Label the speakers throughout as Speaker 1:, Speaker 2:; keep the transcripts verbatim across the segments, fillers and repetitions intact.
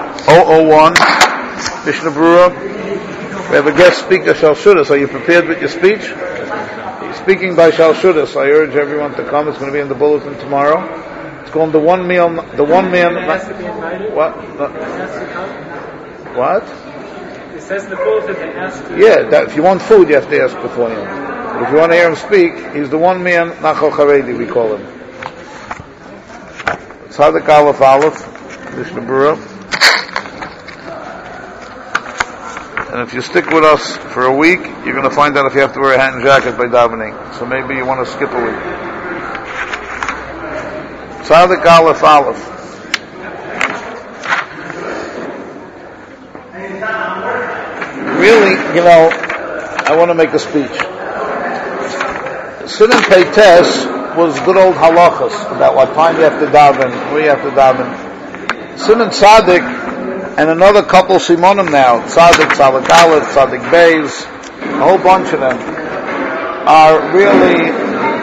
Speaker 1: oh oh one, Mishnah Berurah. We have a guest speaker, Shalshudas. Are you prepared with your speech? He's speaking by Shalshudas. I urge everyone to come. It's going to be in the bulletin tomorrow. It's called the one meal, the one man. What? What?
Speaker 2: It says in the bulletin they ask you.
Speaker 1: Yeah, that, if you want food, you have to ask beforehand. But if you want to hear him speak, he's the one man, Nachal Haredi, we call him. Tzadik Aleph Aleph, Mishnah Berurah. And if you stick with us for a week, you're going to find out if you have to wear a hat and jacket by davening. So maybe you want to skip a week. Tzadik Aleph Aleph. Really, you know, I want to make a speech. Sinan Peites was good old halachas about what time you have to daven, where you have to daven. Siman Tzadik and another couple Simonim now, Tzadik, Tzadik Aleph, Tzadik Beis, a whole bunch of them are really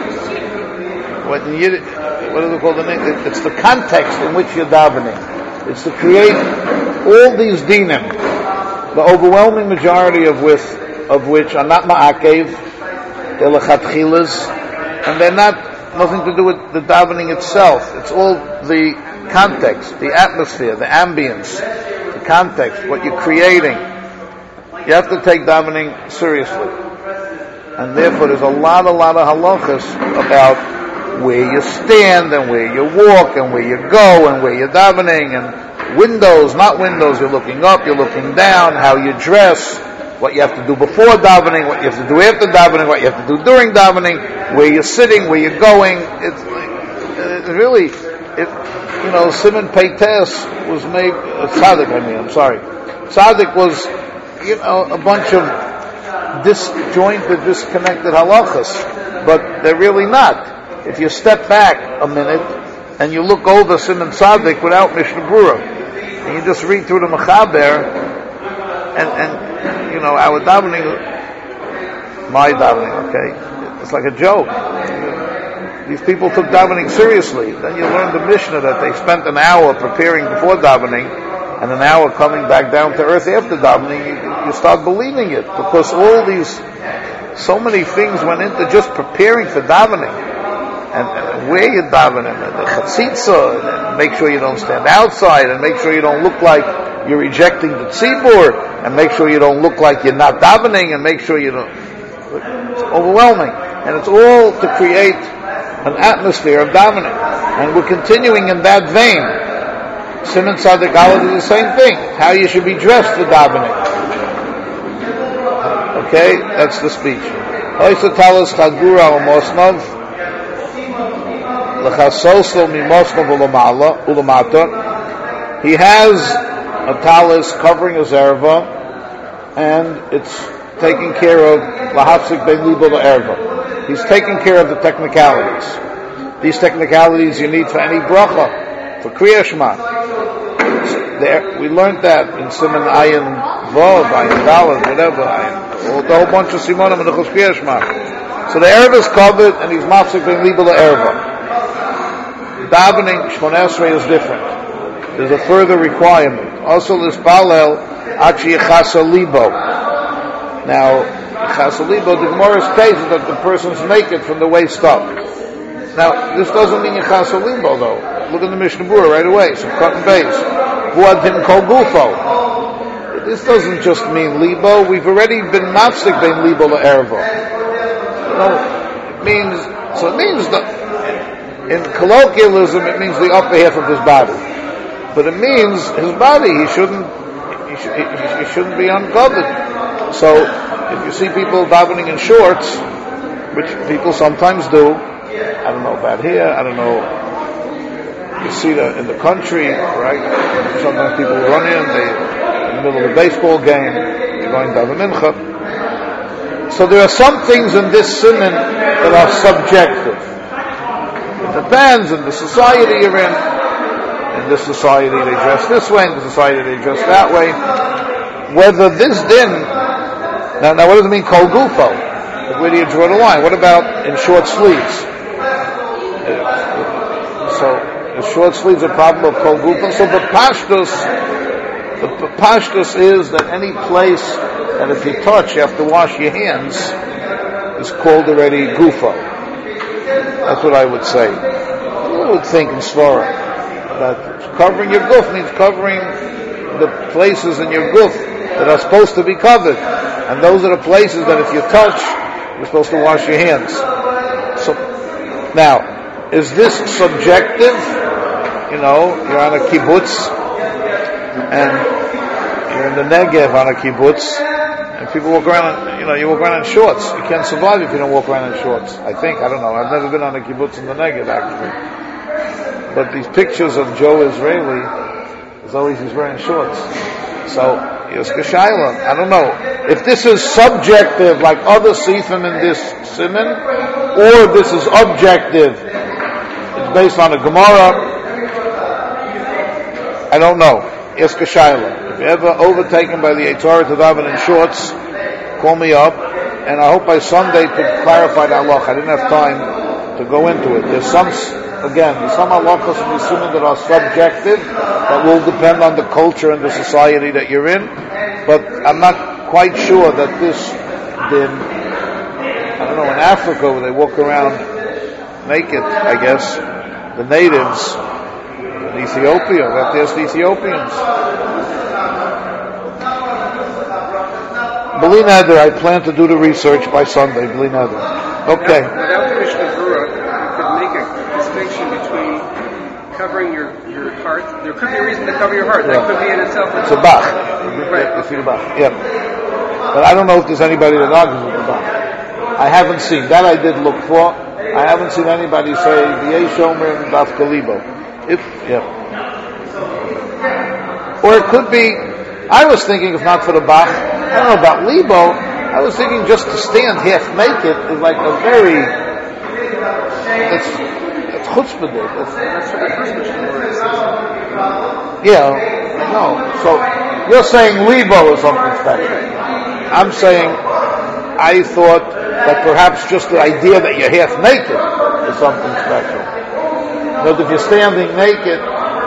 Speaker 1: what you, what do they call the name? It's the context in which you're davening. It's to create all these dinim, the overwhelming majority of which of which are not ma'akev, they're lechatchilas, and they're not nothing to do with the davening itself. It's all the context, the atmosphere, the ambience, the context, what you're creating. You have to take davening seriously. And therefore there's a lot, a lot of halachas about where you stand and where you walk and where you go and where you're davening and windows, not windows, you're looking up, you're looking down, how you dress, what you have to do before davening, what you have to do after davening, what you have to do during davening, where you're sitting, where you're going. It's, it's really, it, you know, Siman Peites was made, uh, Tzadik, I mean, I'm sorry. Tzadik was, you know, a bunch of disjointed, disconnected halachas, but they're really not. If you step back a minute and you look over Siman Tzadik without Mishnah Berurah, and you just read through the Mechaber, and, and you know, our davening, my davening, okay, it's like a joke. These people took davening seriously. Then you learn the Mishnah that they spent an hour preparing before davening, and an hour coming back down to earth after davening. You, you start believing it, because all these, so many things went into just preparing for davening. And, and where you're davening, and the chatzitza, and make sure you don't stand outside, and make sure you don't look like you're rejecting the tzibur, and make sure you don't look like you're not davening, and make sure you don't. It's overwhelming, and it's all to create an atmosphere of davening, and we're continuing in that vein. Siman Tzadik Aleph is the same thing. How you should be dressed for davening. Okay, that's the speech. Oisa talis chagura umosnov. He has a talis covering his erva, and it's taking care of lahafsik ben libo erva. He's taking care of the technicalities. These technicalities you need for any bracha, for Kriya Shema. There, we learned that in Siman Ayin Vav, Ayin Daled, whatever, Ayin, the whole bunch of Simonim in the Kriya Shema. So the erva is covered, and he's mafsik ben libo erva. Davening Shmona Esrei is different. There's a further requirement. Also, l'spalel achi chasa libo. Now, chasa libo, the Gemara's case is that the person's naked from the waist up. Now, this doesn't mean chasa libo, though. Look at the Mishnah Berurah right away. Some cut and base. Vuadin kol gufo. This doesn't just mean libo. We've already been mafsik ben libo le'ervo. No, it means. So it means that. In colloquialism, it means the upper half of his body, but it means his body. He shouldn't, he, sh- he, he shouldn't be uncovered. So, if you see people davening in shorts, which people sometimes do, I don't know about here. I don't know. You see that in the country, right? Sometimes people run in, they in the middle of a baseball game, they're going to daven mincha. So there are some things in this siman that are subjective. It depends on the society you're in. In this society they dress this way, in the society they dress that way. Whether this din, now, now what does it mean, kol gufo? Where do you draw the line? What about in short sleeves? So, the short sleeves are problem of kol gufo. So the pashtus, The pashtus is that any place that if you touch, you have to wash your hands, is called already gufa. That's what I would say. I would think in Svara that covering your guf means covering the places in your guf that are supposed to be covered. And those are the places that if you touch, you're supposed to wash your hands. So, now, is this subjective? You know, you're on a kibbutz, and you're in the Negev on a kibbutz, and people walk around, in, you know, you walk around in shorts. You can't survive if you don't walk around in shorts. I think, I don't know. I've never been on a kibbutz in the Negev, actually. But these pictures of Joe Israeli, as always he's wearing shorts. So, Yoska Shaila, I don't know. If this is subjective, like other sifim in this siman, or this is objective, it's based on a Gemara, I don't know. Yoska Shaila. If you're ever overtaken by the Eitzara to daven in shorts, call me up, and I hope by Sunday to clarify the halach. I didn't have time to go into it. There's some, again, there's some halachas in the siman that are subjective, that will depend on the culture and the society that you're in, but I'm not quite sure that this, then, I don't know, in Africa where they walk around naked, I guess, the natives, in Ethiopia, we have to ask the Ethiopians. B'li neder, I plan to do the research by Sunday, b'li neder. Okay.
Speaker 3: Without the Mishnah Berurah, you could make a distinction between covering your, your heart. There could be a reason to cover your heart.
Speaker 1: Yeah.
Speaker 3: That could be in itself.
Speaker 1: It's a bach.
Speaker 3: Right.
Speaker 1: It's a bach. Yeah. But I don't know if there's anybody that argues with the bach. I haven't seen. That I did look for. I haven't seen anybody say, V'yei shomer daf kalibo. If, yeah. Or it could be, I was thinking, if not for the bach, I don't know about libo, I was thinking just to stand half naked is like a very, it's, it's chutzpah. It's,
Speaker 3: That's what the first Mishnah Berurah says.
Speaker 1: yeah, no. So, you're saying libo is something special. I'm saying, I thought that perhaps just the idea that you're half naked is something special. But if you're standing naked,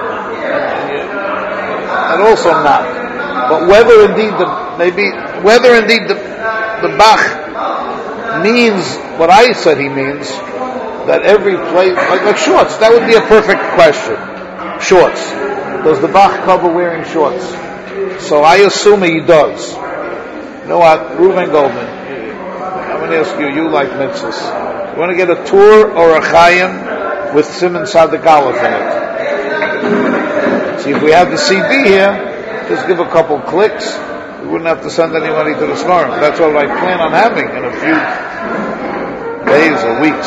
Speaker 1: and also not. But whether indeed the maybe whether indeed the the Bach means what I said he means, that every place like, like shorts, that would be a perfect question. Shorts. Does the Bach cover wearing shorts? So I assume he does. You know what, Reuven Goldman, I'm going to ask you, you like mitzvahs. You want to get a tour or a chayim with Simon Sadik Aleph in it. See, if we had the C D here, just give a couple clicks, we wouldn't have to send anybody to the Smarim. That's what I plan on having in a few days or weeks.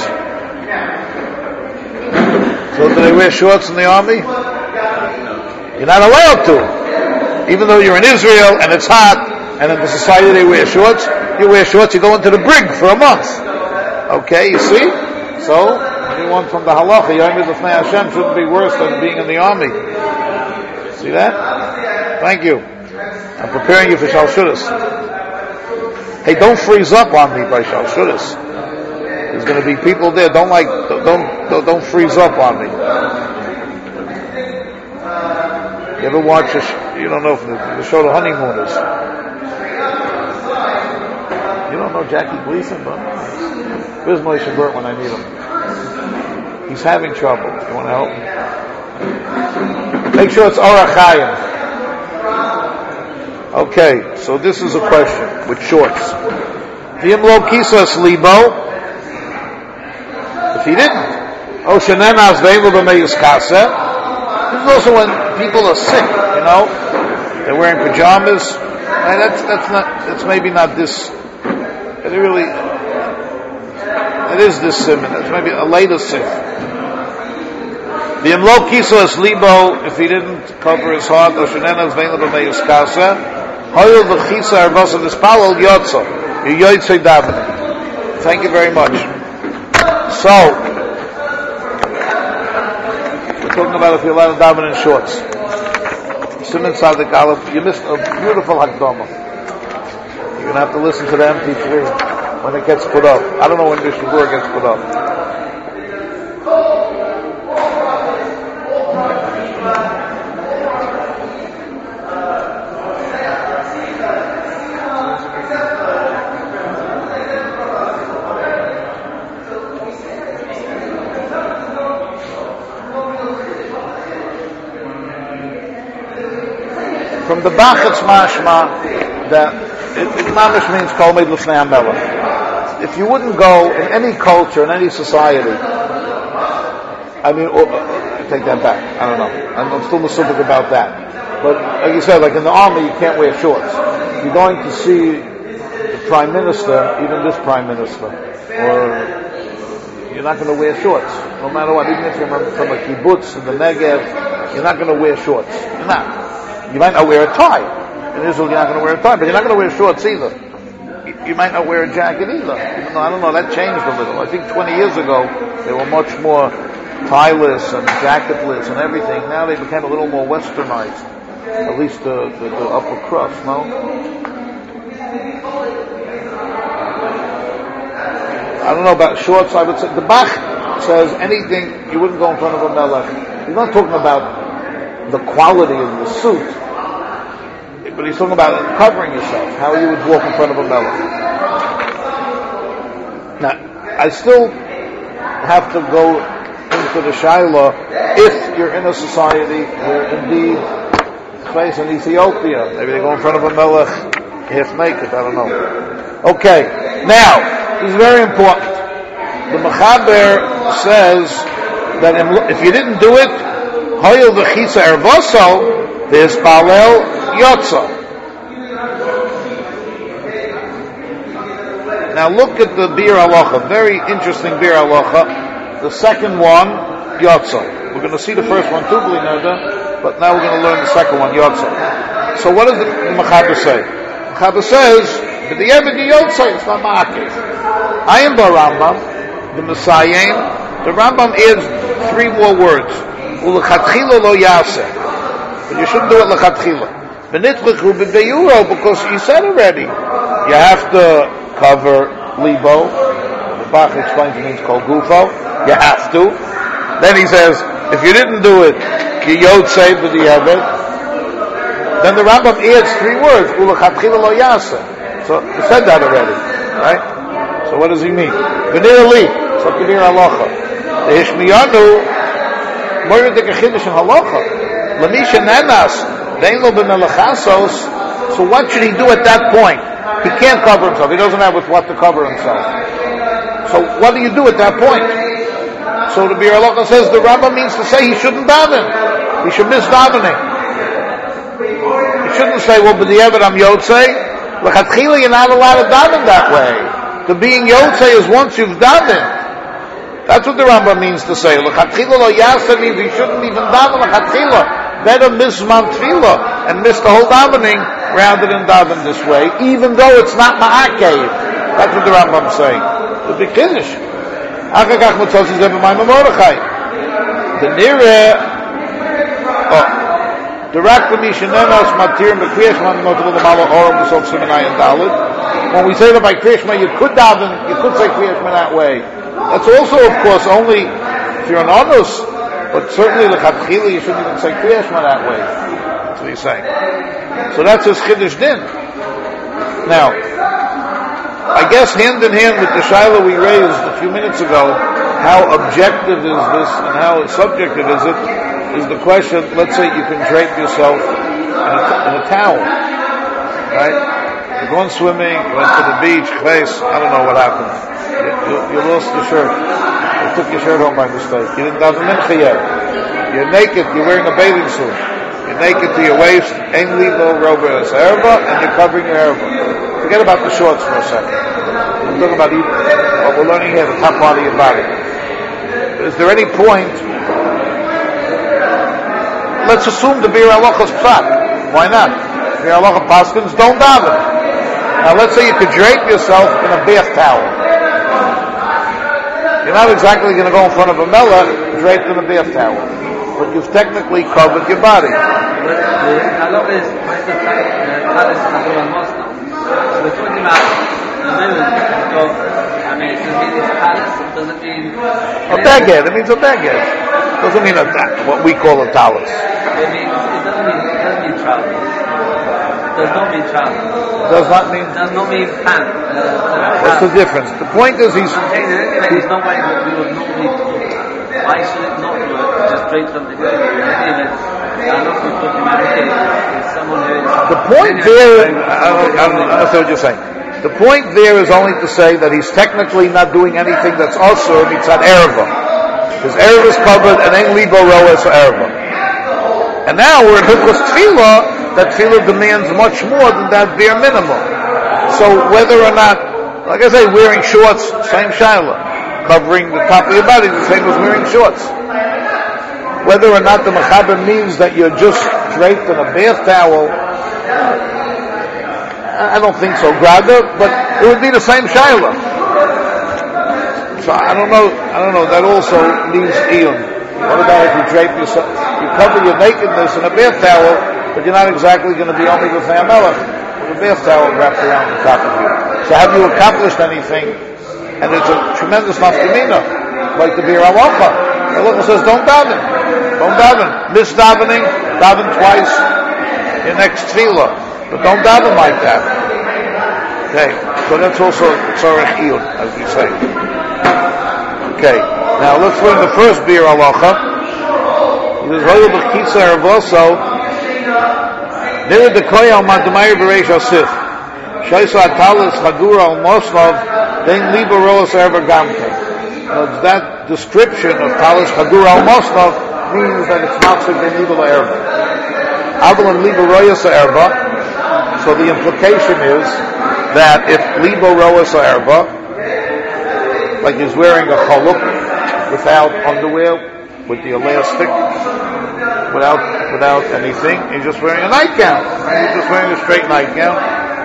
Speaker 1: So do they wear shorts in the army? You're not allowed to. Even though you're in Israel and it's hot, and in the society they wear shorts, you wear shorts, you go into the brig for a month. Okay, you see? So, anyone from the halacha, Yom B'fnei Hashem, shouldn't be worse than being in the army. See that? Thank you. I'm preparing you for Shalshudas. Hey, don't freeze up on me by Shalshudas. There's going to be people there. Don't like, don't, don't, don't freeze up on me. You ever watch a sh- you don't know if the, the show The Honeymooners? You don't know Jackie Gleason, but where's Moshe Burt when I need him? He's having trouble. You want to help him? Make sure it's Orach Chaim. Okay, so this is a question with shorts. V'im lo kisas libo. If he didn't, oh shenen azveim b'meyus kaseh. This is also when people are sick, you know, they're wearing pajamas. And that's that's not that's maybe not this. It really, it is this simon. That's maybe a later sin. The imlo kisas libo, if he didn't cover his heart, or shenenas vein b'meyus kaseh, hoyel v'chisa arbasa dispalel yotzo, you yotzei davening. Thank you very much. So, we're talking about if you're allowed to daven in shorts. Simon Sadik Aleph, you missed a beautiful Hakdama. You're going to have to listen to the M P three when it gets put up. I don't know when this Shabur gets put up. From the Bach it's mashma that it, it mamish means kol meid l'fnei hamelech. If you wouldn't go in any culture, in any society, I mean, oh, I take that back. I don't know. I'm, I'm still mistaken about that. But like you said, like in the army, you can't wear shorts. If you're going to see the prime minister, even this prime minister, or you're not going to wear shorts, no matter what. Even if you're from a kibbutz in the Negev, you're not going to wear shorts. You're not. You might not wear a tie. In Israel, you're not going to wear a tie, but you're not going to wear shorts either. You, you might not wear a jacket either. Even though, I don't know, that changed a little. I think twenty years ago, they were much more tie-less and jacketless and everything. Now they became a little more westernized. At least the, the, the upper crust, no? I don't know about shorts. I would say the Bach says anything you wouldn't go in front of a melech. He's not talking about the quality of the suit, but he's talking about covering yourself. How you would walk in front of a melech. Now, I still have to go into the Shaila if you're in a society where indeed, place in Ethiopia, maybe they go in front of a melech half naked. I don't know. Okay, now. This is very important. The Mechaber says that if you didn't do it, Hoyel v'chisa ervoso v'hispalel yotza. Now look at the Bir Halacha, very interesting Bir Halacha. The second one, yotza. We're going to see the first one too, Blinada, but now we're going to learn the second one, yotza. So what does the, the Mechaber say? The Mechaber says, but the Ebed Yotza, it's not Ma'akiv. I am the Rambam, the Messiah. The Rambam adds three more words. U'lechatchila lo yaseh. But you shouldn't do it lechatchila. B'nitlichu b'beyuro, because you said already. You have to cover libo. The Bach explains it means called gufo. You have to. Then he says, if you didn't do it, you yotzei b'di'eved. Then the Rambam adds three words. U'lechatchila lo yaseh. So he said that already, right? So what does he mean? V'nir li, so k'nir halacha. The Hishmiyanu, moyer de k'chidush in halacha. L'misha nenas, dein lo b'melechasos. So what should he do at that point? He can't cover himself. He doesn't have with what to cover himself. So what do you do at that point? So the Bir Halacha says the Rambam means to say he shouldn't daven. He should miss davening. He shouldn't say, well, b'di'evet I'm yotzei. L'chatchila, you're not allowed to daven that way. The being yotzei is once you've davened. That's what the Rambam means to say. L'chatchila lo yaseh means you shouldn't even daven l'chatchila. Better miss man tefillah and miss the whole davening rather than daven this way, even though it's not ma'akev. That's what the Rambam is saying. The big kiddush. Akakach mitzvos is ever my Mordechai. The nire. Oh. Direct from Mishanenos Matir Bekriyashma Notable the Malo Oram the Sof Simonai and Dalit. When we say that by Kriyashma you could daven, you could say Kriyashma that way. That's also, of course, only if you're an honest, but certainly L'chatchila you shouldn't even say Kriyashma that way. That's what he's saying. So that's his Chiddush Din. Now, I guess hand in hand with the Shaila we raised a few minutes ago, how objective is this and how subjective is it? Is the question, let's say you can drape yourself in a, in a towel, right? You're going swimming, you went to the beach, place, I don't know what happened. You, you, you lost your shirt. You took your shirt home by mistake. You didn't have the mincha yet. You're naked, you're wearing a bathing suit. You're naked to your waist, ain't legal robe as erba, and you're covering your erba. Forget about the shorts for a second. I'm talking about even, what we're learning here, the top part of your body. Is there any point? Let's assume the Bir Halacha's pshat. Why not? Bir Halacha paskins don't daven. Now let's say you could drape yourself in a bath towel. You're not exactly going to go in front of a melech draped in a bath towel, but you've technically covered your body.
Speaker 4: The halacha is most of the talis chazor Muslim. So we're talking about the moment of. I mean, it doesn't mean it's talis. It doesn't mean.
Speaker 1: A baguette. It means a baguette. It doesn't mean a what we call a talis.
Speaker 4: It means it doesn't mean it doesn't mean trousers. It does not mean trousers.
Speaker 1: Does not mean.
Speaker 4: It does not mean pants. Uh,
Speaker 1: What's the difference? The point is he's.
Speaker 4: I'm saying that anyway, there's no way that we would normally do it. Why should it not work? Just drape something over. In any event, I'm not talking about it. It's someone who is
Speaker 1: point there, I don't, I don't understand what you're saying. The point there is only to say that he's technically not doing anything that's also mitzad erva. His erva is covered, and then libo roa is erva. And now we're in Hilchos Tefillah, that Tefillah demands much more than that bare minimum. So whether or not, like I say, wearing shorts, same shaila. Covering the top of your body, the same as wearing shorts. Whether or not the mechaber means that you're just draped in a bath towel, I don't think so, Grada, but it would be the same shaila. So I don't know, I don't know, that also leaves Iyun. What about if you drape yourself, you cover your nakedness in a bath towel, but you're not exactly going to be only with Melech, with a bath towel wrapped around the top of you. So have you accomplished anything? And it's a tremendous nafkamina, like the Bir Halacha. The Halacha says, don't daven. Don't daven. Miss davening, daven twice, your next tefillah. But don't daven like that. Okay, so that's also tzorech iyun, as we say. Okay, now let's learn the first Bir Halacha. He says, Hoyle b'chitza ervoso, nira dekoya al madmayir b'reish asif. Shaisa atalis chagura al mosnov, then libo roas erva gamke. That description of talis chagura al mosnov means that it's not so ben libo erva. Aval and libo roas erva. So the implication is that if libo roas erva, like he's wearing a chaluk without underwear, with the elastic, without without anything, he's just wearing a nightgown. He's just wearing a straight nightgown.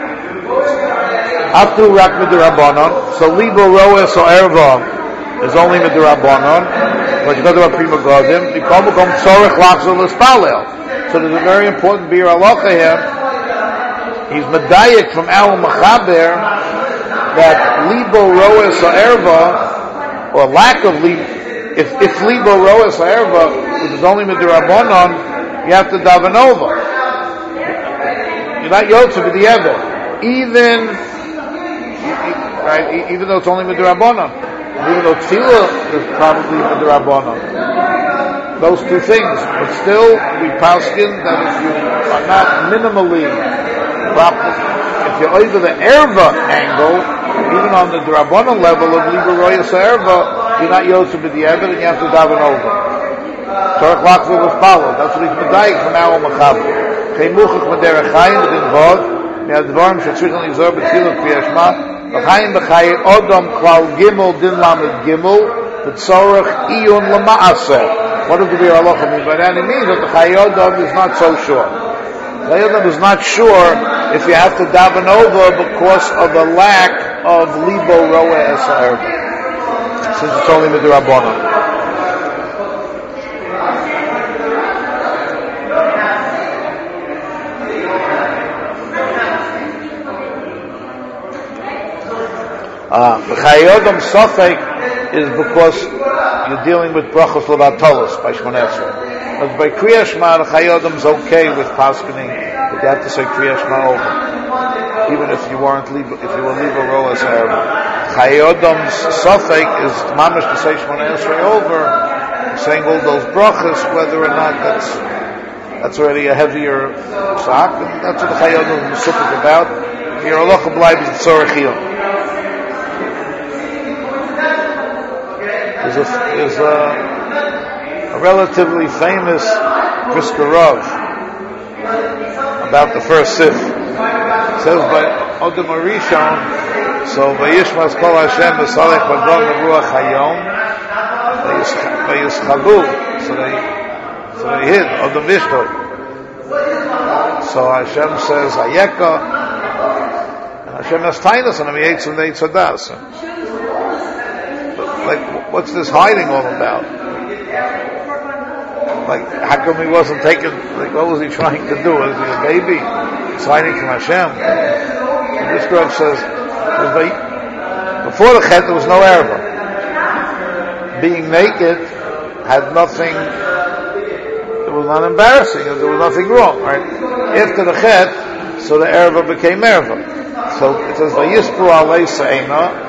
Speaker 1: After rak midrabanan, so libo roas or erva is only midrabanan, but you got to have prima godim. Become become tzorech lachzor l'spalel. So there's a very important bir halacha here. He's medayik from our mechaber that libo roas or erva, or lack of libo, if if libo roas or erva, which is only midrabanan, you have to daven over. You're not yotze with the ever, even. Right, even though it's only midrabanan, even though tefillah is probably midrabanan, those two things. But still, we paskin that if you are not minimally proper, if you're over the erva angle, even on the drabanan level of libo royas erva, you're not yotze with the ever, and you have to daven over. Torach lachzor l'spalel. That's what he's medayik from our mechaber. Cheimuchach m'derech chayim v'din vod me'advarim shetzrichen l'gzor b'tefillah k'viyashma. L'chaim b'chayi odom klal gimel din lamed gimel b'tzorech iyun l'ma'aseh. What does the Bir Halacha mean by that? It means that the chayi odom is not so sure. The chayi odom is not sure if you have to daven over because of the lack of libo roa eser, since it's only midrabanan. Uh, the Chayodam Sofek is because you're dealing with brachos levatolos by Shmoneh Esrei. But by Kriya Shema, the Chayodam is okay with paskening, but you have to say Kriya Shema over, even if you weren't libo, if you were libo roas erva. Chayodam's Sofek is mamish to say Shmoneh Esrei over, saying all those brachos, whether or not that's that's already a heavier sak, and that's what the Chayodam is specific about. Your halacha bleibt is tzorech iyun. There's a, there's a, a relatively famous Brisker Rav about the first sif. It says by Odom Arishon, so Vayishmas Kol Hashem B'Salech V'Dom Ruach Hayom Vayischabu, so they so they hid Odom Vishto. So Hashem says Hayeka, and Hashem has tainus on him. He hates him. They hates Hadas. Like, what's this hiding all about? Like, how come he wasn't taken, like, what was he trying to do? Was he a baby? He's hiding from Hashem. And this Rav says, before the Chet, there was no erva. Being naked had nothing, it was not embarrassing, there was nothing wrong, right? After the Chet, so the erva became erva. So it says, Vayispu alei se'ena,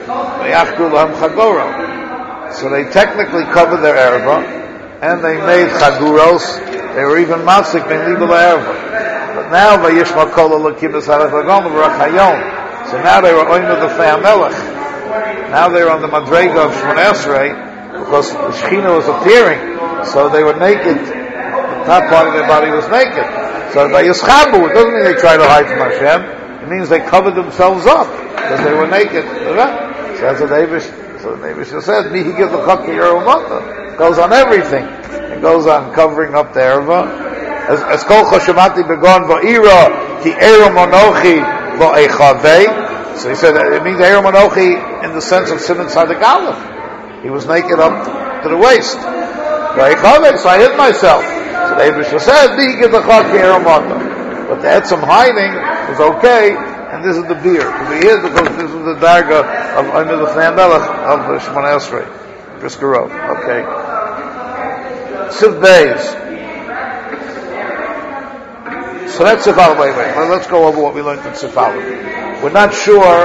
Speaker 1: so they technically covered their erva, and they made chaguros. They were even masik ben libo erva. But now, Vayishma Kol Elokim Esarecha Lagom V'Rachayom. So now they were Oinu the Fei HaMelech. Now they were on the Madrega of Shmoneh Esrei, because the Shekhinah was appearing, so they were naked. The top part of their body was naked. So Vayischabu, it doesn't mean they try to hide from Hashem. It means they covered themselves up, because they were naked. So that's what Eivish, so the Eivish says, Mihi give the Chak Yerumata. It goes on everything. It goes on covering up the Erva. As Kol Choshamati Begon Va'ira, Ki Erum Onochi Va'echavei. So he said that it means Erum Anochi in the sense of Simon Tzadik Aleph. He was naked up to the waist. So I hid myself. So the Eibush said, but the Etzem hiding was okay, and this is the beer. To be hid because this is the darga of under the Fei HaMelech of Shmoneh Esrei. Brisker Road. Okay. Siv Beis. So that's Sifal. Wait, wait. Well, let's go over what we learned in Sifal. We're not sure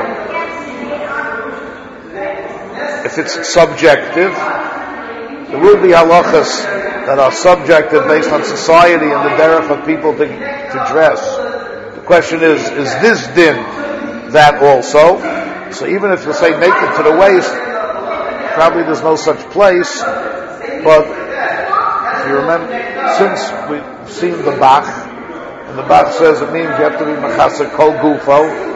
Speaker 1: if it's subjective. There will be halachas that are subjective based on society and the derech of people to, to dress. The question is, is this din that also? So even if you say naked to the waist, probably there's no such place. But if you remember, since we've seen the Bach, and the Bach says it means you have to be mechasser kol gufo.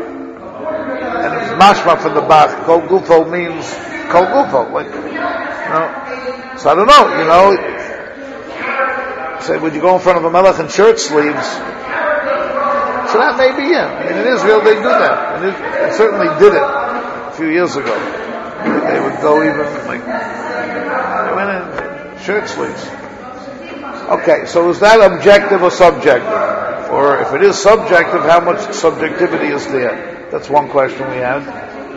Speaker 1: Mashma from the Bach, Kol Gufo means Kol Gufo. Like, you know, so I don't know, you know. Say, would you go in front of a melech in shirt sleeves? So that may be it. I mean, in Israel they do that. And it, it certainly did it a few years ago. They would go even like, they went in shirt sleeves. Okay, so is that objective or subjective? Or if it is subjective, how much subjectivity is there? That's one question we had.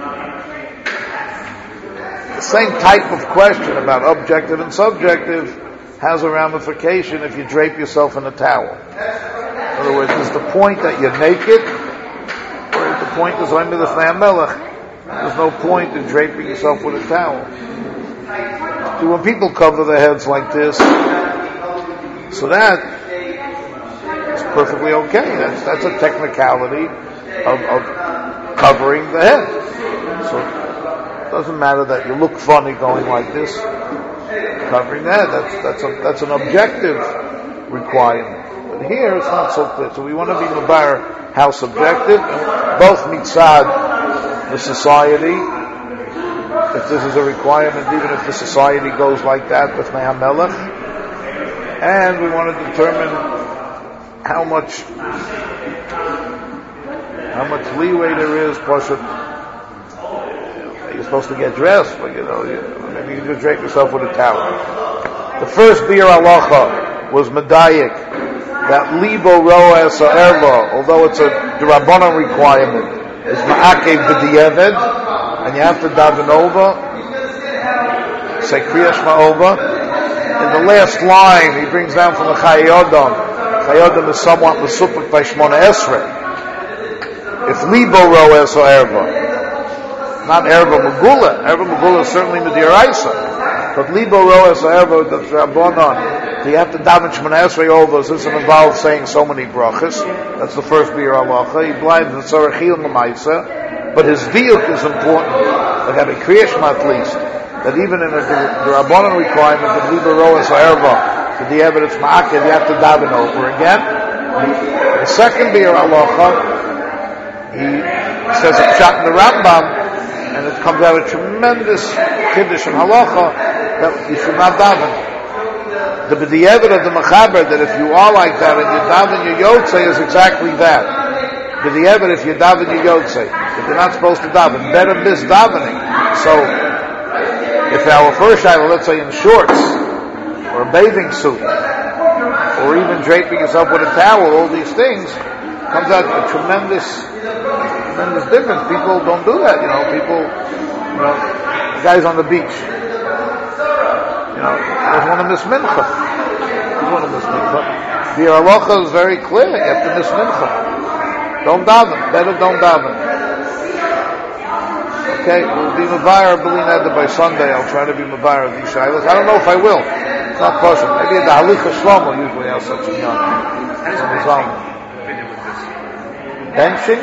Speaker 1: The same type of question about objective and subjective has a ramification if you drape yourself in a towel. In other words, is the point that you're naked, or is the point is under the Fei HaMelech? There's no point in draping yourself with a towel. So when people cover their heads like this, so that is perfectly okay. That's that's a technicality of, of covering the head. So it doesn't matter that you look funny going like this, covering the head. That's that's a, that's an objective requirement. But here it's not so clear. So we want to be mevar how subjective, both mitzad the society, if this is a requirement, even if the society goes like that with Fei HaMelech, and we want to determine how much how much leeway there is. Plus, it, you're supposed to get dressed, but you know, you, maybe you just drape yourself with a towel. The first beer halacha was medayik that libo roa esa erva, although it's a drabanan requirement, is ma'akev b'di'eved, and you have to daven over, say kriya shema over. In the last line, he brings down from the Chayei Adam. Chayei Adam is somewhat mesupik by Shmoneh Esrei. If libo roes or erva, not erva megula. Erva megula is certainly mediraisa, but libo roes or erva that's rabbanon. So you have to daven Shmoneh Esrei over. So this involves saying so many brachas. That's the first beer halacha. He blinds the tzarechil ma'isa, but his diuk is important. Like having kriya shema at least. That even in a rabbanon requirement of libo roes or erva, to the evidence ma'akev, you have to daven over again. The second beer halacha, he says a pshat in the Rambam, and it comes out a tremendous kiddush and halacha that you should not daven. The b'di'evet of the mechaber that if you are like that and you daven your yotzei is exactly that. B'di'evet if you daven your yotzei, if you're not supposed to daven, better miss davening. So if our first shiloh, let's say in shorts or a bathing suit, or even draping yourself with a towel, all these things, comes out a tremendous, tremendous difference. People don't do that, you know. People, you know, the guys on the beach, you know, doesn't want to miss mincha. Doesn't want to miss mincha. The halacha is very clear. You have to miss mincha. Don't daven. Better don't daven. Okay, we'll be mevayer b'li by Sunday. I'll try to be mevayer these shilas. I don't know if I will. It's not possible. Maybe the halicha shlomo usually has such a young. benching.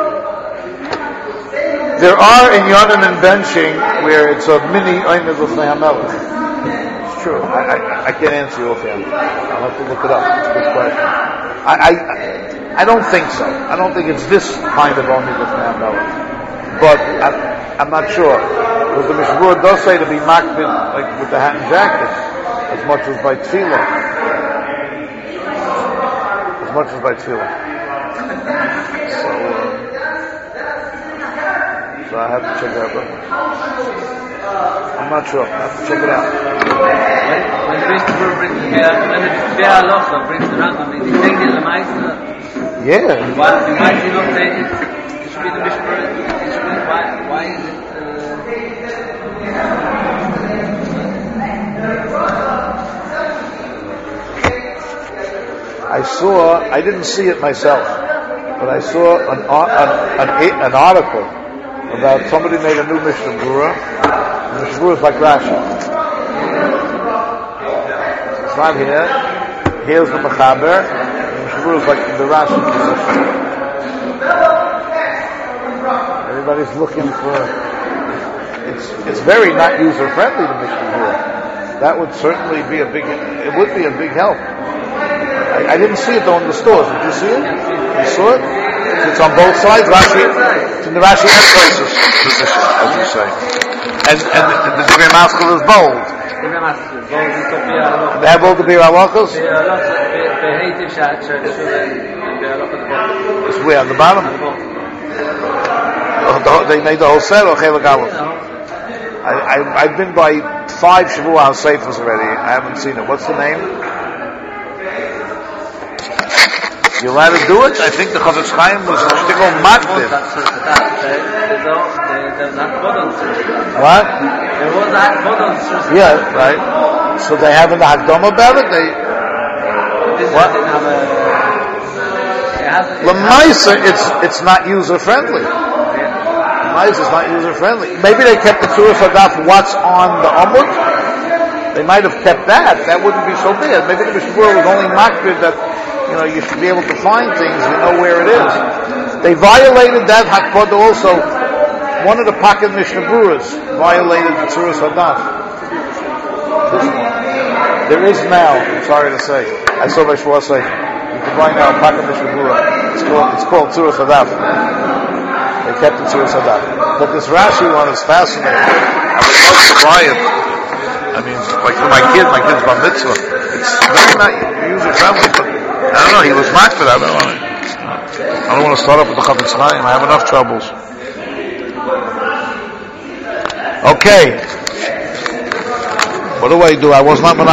Speaker 1: There are in Yonan and benching where it's a mini Oimid L'fnei HaMelech. It's true. I, I, I can't answer you offhand. I'll have to look it up. It's a good question. I, I, I don't think so. I don't think it's this kind of Oimid L'fnei HaMelech. But I, I'm not sure. Because the Mishmur does say to be makbid, like with the hat and jacket, as much as by tefillah. As much as by tefillah. So, uh, so I have to check that out. I'm not sure. I have to check it out.
Speaker 4: When, when the Mishmur brings the when the Be'er Halacha brings the Rambam, is he saying the Lamaisa?
Speaker 1: Yeah.
Speaker 4: Why, why is he not saying it? It should be the Mishmur. It should be, why, why is it?
Speaker 1: I saw, I didn't see it myself, but I saw an, an, an, an article about somebody made a new Mishnah Berurah. The Mishnah Berurah is like Rashi. It's not here. Here's the Mechaber. The Mishnah Berurah is like the Rashi position. Everybody's looking for. It's it's very not user friendly, the Mishnah Berurah. That would certainly be a big. It would be a big help. I, I didn't see it though in the stores. Did you see it? You saw it? It's on both sides. Rashi, it's in the Rashi and Tosfos position, as you say. And and the, the Divrei Maskell is bold. They have all the Be'er Halachos. It's where on the bottom. Oh, the, they made the whole set or Chelak Aleph. I, I I've been by five Shavuot Seifers already. I haven't seen it. What's the name? You allowed to do it? I think the Chofetz Chaim was shtickle makbid. What?
Speaker 4: There was a Hakbod on Surah.
Speaker 1: Yeah, right. So they have in the Hakdom about it? They,
Speaker 4: This
Speaker 1: what?
Speaker 4: didn't have a... It has, it
Speaker 1: L'maisa, it's, it's not user friendly. L'maisa is not user friendly. Maybe they kept the Tzuras Hadaf what's on the Amud. They might have kept that. That wouldn't be so bad. Maybe the Mishnah Berurah was only makbid that, you know, you should be able to find things, you know where it is. They violated that Hakbod also. One of the pocket Mishnah Berurahs violated the Tzuras Hadaf. There is now, I'm sorry to say, I saw by Shua say, you can buy now a pocket Mishnah Berurah. It's called, it's called Tzuras Hadaf. They kept the Tzuras Hadaf. But this Rashi one is fascinating. I would love to buy it. I mean, like for my kid, my kid's bar mitzvah. It's very not user friendly, but I don't know, he was marked for that. I don't want to, I don't want to start up with the Chofetz Chaim. I have enough troubles. Okay. What do I do? I was not